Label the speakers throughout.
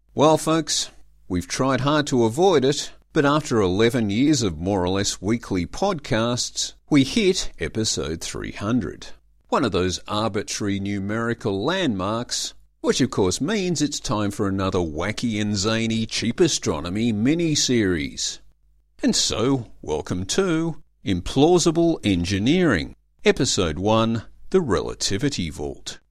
Speaker 1: Well, folks, we've tried hard to avoid it, but after 11 years of more or less weekly podcasts, we hit episode 300. One of those arbitrary numerical landmarks, which of course means it's time for another wacky and zany cheap astronomy mini-series. And so, welcome to Implausible Engineering, Episode 1, The Relativity Vault.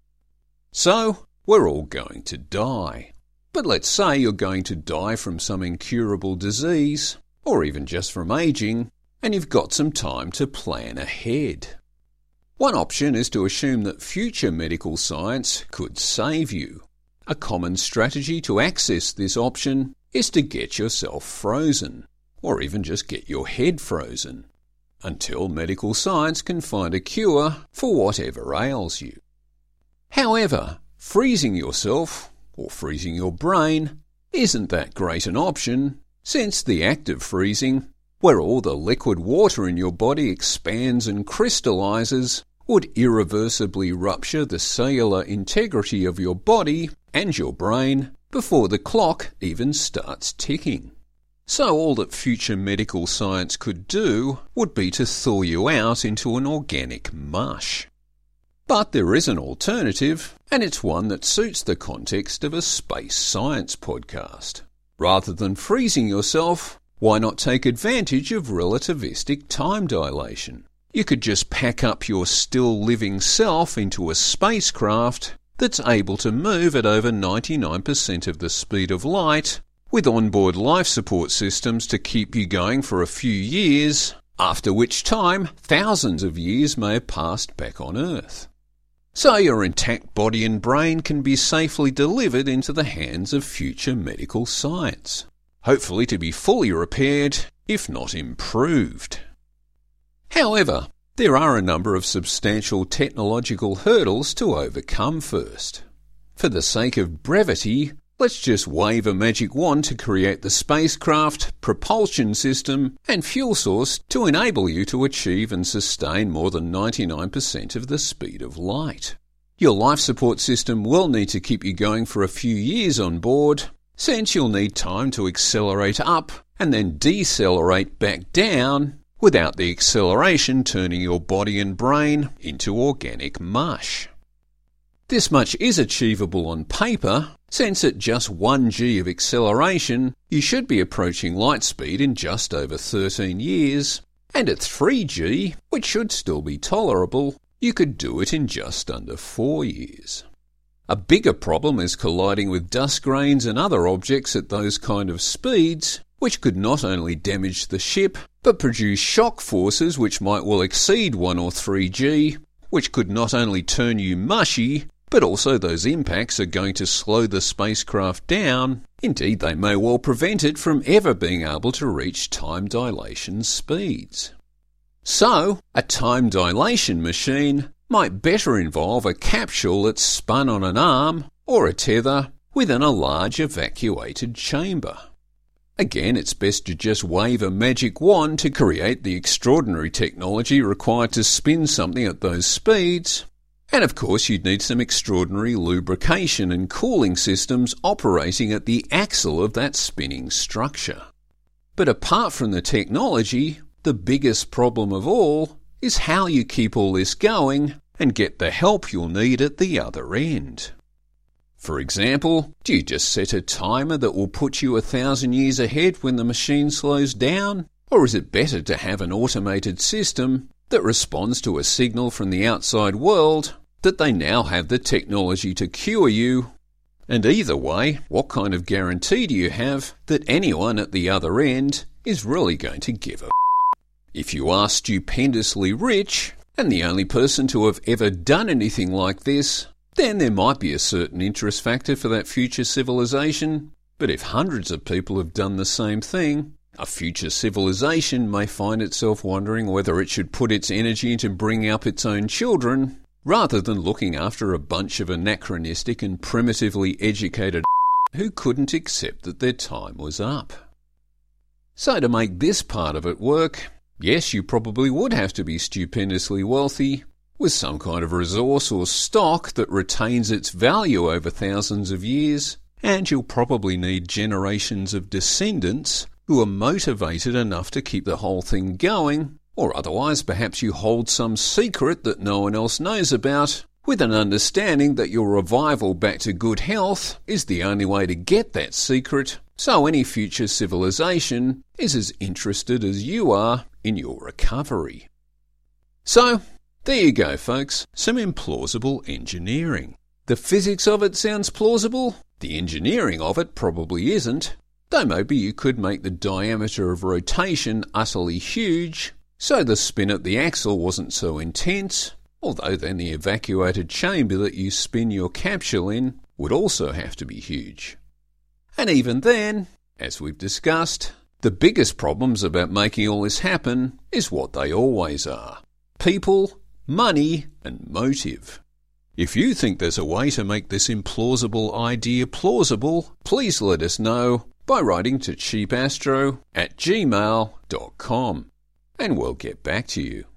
Speaker 1: So, we're all going to die. But let's say you're going to die from some incurable disease, or even just from aging, and you've got some time to plan ahead. One option is to assume that future medical science could save you. A common strategy to access this option is to get yourself frozen, or even just get your head frozen, until medical science can find a cure for whatever ails you. However, freezing yourself, or freezing your brain, isn't that great an option, since the act of freezing, where all the liquid water in your body expands and crystallizes, would irreversibly rupture the cellular integrity of your body and your brain before the clock even starts ticking. So all that future medical science could do would be to thaw you out into an organic mush. But there is an alternative, and it's one that suits the context of a space science podcast. Rather than freezing yourself, why not take advantage of relativistic time dilation? You could just pack up your still living self into a spacecraft that's able to move at over 99% of the speed of light, with onboard life support systems to keep you going for a few years, after which time thousands of years may have passed back on Earth. So your intact body and brain can be safely delivered into the hands of future medical science, hopefully to be fully repaired, if not improved. However, there are a number of substantial technological hurdles to overcome first. For the sake of brevity, let's just wave a magic wand to create the spacecraft, propulsion system, and fuel source to enable you to achieve and sustain more than 99% of the speed of light. Your life support system will need to keep you going for a few years on board, since you'll need time to accelerate up and then decelerate back down without the acceleration turning your body and brain into organic mush. This much is achievable on paper, since at just 1 g of acceleration, you should be approaching light speed in just over 13 years, and at 3 g, which should still be tolerable, you could do it in just under 4 years. A bigger problem is colliding with dust grains and other objects at those kind of speeds, which could not only damage the ship, but produce shock forces which might well exceed 1 or 3 g, which could not only turn you mushy, but also those impacts are going to slow the spacecraft down. Indeed, they may well prevent it from ever being able to reach time dilation speeds. So, a time dilation machine might better involve a capsule that's spun on an arm or a tether within a large evacuated chamber. Again, it's best to just wave a magic wand to create the extraordinary technology required to spin something at those speeds. And of course you'd need some extraordinary lubrication and cooling systems operating at the axle of that spinning structure. But apart from the technology, the biggest problem of all is how you keep all this going and get the help you'll need at the other end. For example, do you just set a timer that will put you 1,000 years ahead when the machine slows down? Or is it better to have an automated system that responds to a signal from the outside world that they now have the technology to cure you? And either way, what kind of guarantee do you have that anyone at the other end is really going to give a If you are stupendously rich, and the only person to have ever done anything like this, then there might be a certain interest factor for that future civilization. But if hundreds of people have done the same thing, a future civilization may find itself wondering whether it should put its energy into bringing up its own children, rather than looking after a bunch of anachronistic and primitively educated who couldn't accept that their time was up. So to make this part of it work, yes, you probably would have to be stupendously wealthy, with some kind of resource or stock that retains its value over thousands of years, and you'll probably need generations of descendants who are motivated enough to keep the whole thing going, or otherwise perhaps you hold some secret that no one else knows about, with an understanding that your revival back to good health is the only way to get that secret, so any future civilization is as interested as you are in your recovery. So, there you go folks, some implausible engineering. The physics of it sounds plausible, the engineering of it probably isn't, though maybe you could make the diameter of rotation utterly huge, so the spin at the axle wasn't so intense, although then the evacuated chamber that you spin your capsule in would also have to be huge. And even then, as we've discussed, the biggest problems about making all this happen is what they always are: people, money, and motive. If you think there's a way to make this implausible idea plausible, please let us know by writing to cheapastro@gmail.com, and we'll get back to you.